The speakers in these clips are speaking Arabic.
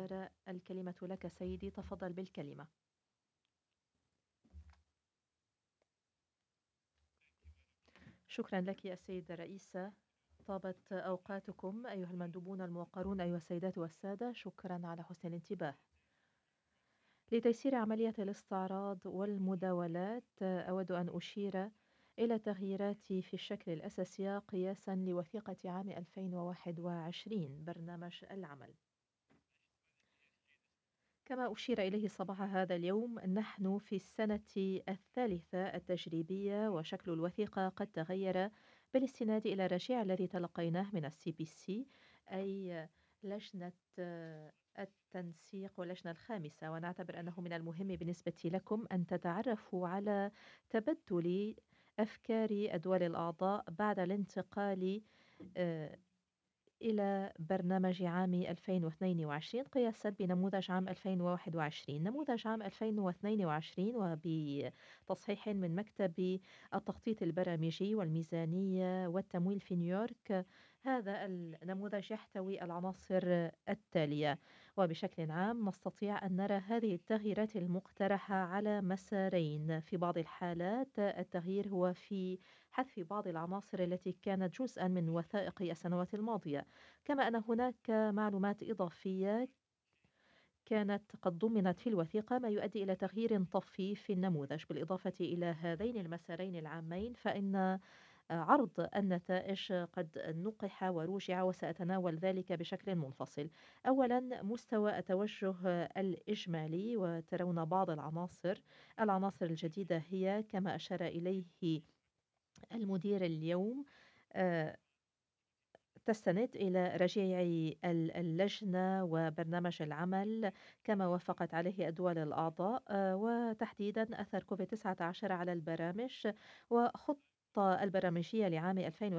الوزارة. الكلمة لك سيدي، تفضل بالكلمة. شكرا لك يا السيدة الرئيسة. طابت أوقاتكم أيها المندوبون الموقرون، أيها السيدات والسادة، شكرا على حسن الانتباه. لتيسير عملية الاستعراض والمداولات أود أن أشير إلى تغييرات في الشكل الأساسي قياسا لوثيقة عام 2021 برنامج العمل. كما أشير إليه صباح هذا اليوم، نحن في السنة الثالثة التجريبية وشكل الوثيقة قد تغير بالاستناد إلى الرجيع الذي تلقيناه من CPC، أي لجنة التنسيق واللجنة الخامسة. ونعتبر أنه من المهم بالنسبة لكم أن تتعرفوا على تبدل أفكار الدول الأعضاء بعد الانتقال آه، إلى برنامج عام 2022 قياسا بنموذج عام 2021. نموذج عام 2022 وبتصحيح من مكتب التخطيط البرامجي والميزانية والتمويل في نيويورك، هذا النموذج يحتوي العناصر التالية. وبشكل عام نستطيع أن نرى هذه التغييرات المقترحة على مسارين. في بعض الحالات التغيير هو في حذف بعض العناصر التي كانت جزءا من وثائق السنوات الماضية، كما أن هناك معلومات إضافية كانت قد ضمنت في الوثيقة، ما يؤدي إلى تغيير طفي في النموذج. بالإضافة إلى هذين المسارين العامين، فإن عرض النتائج قد نقح ورجع، وسأتناول ذلك بشكل منفصل. أولا، مستوى التوجه الإجمالي، وترون بعض العناصر الجديدة هي كما أشار إليه المدير اليوم، آه، تستند إلى رجيع اللجنة وبرنامج العمل كما وافقت عليه الدول الأعضاء، وتحديدا أثر كوفيد-19 على البرامج. وخطة البرامجية لعام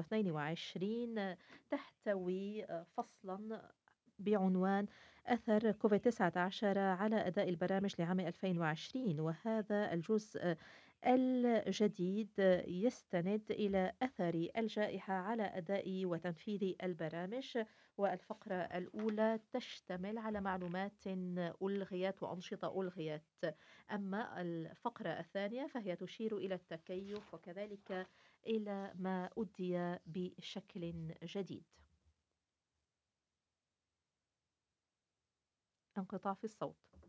2022 تحتوي فصلا بعنوان أثر كوفيد-19 على أداء البرامج لعام 2020، وهذا الجزء الجديد يستند إلى أثر الجائحة على أداء وتنفيذ البرامج. والفقرة الأولى تشتمل على معلومات ألغيت وأنشطة ألغيت، أما الفقرة الثانية فهي تشير إلى التكيف وكذلك إلى ما أدي بشكل جديد. انقطاع في الصوت.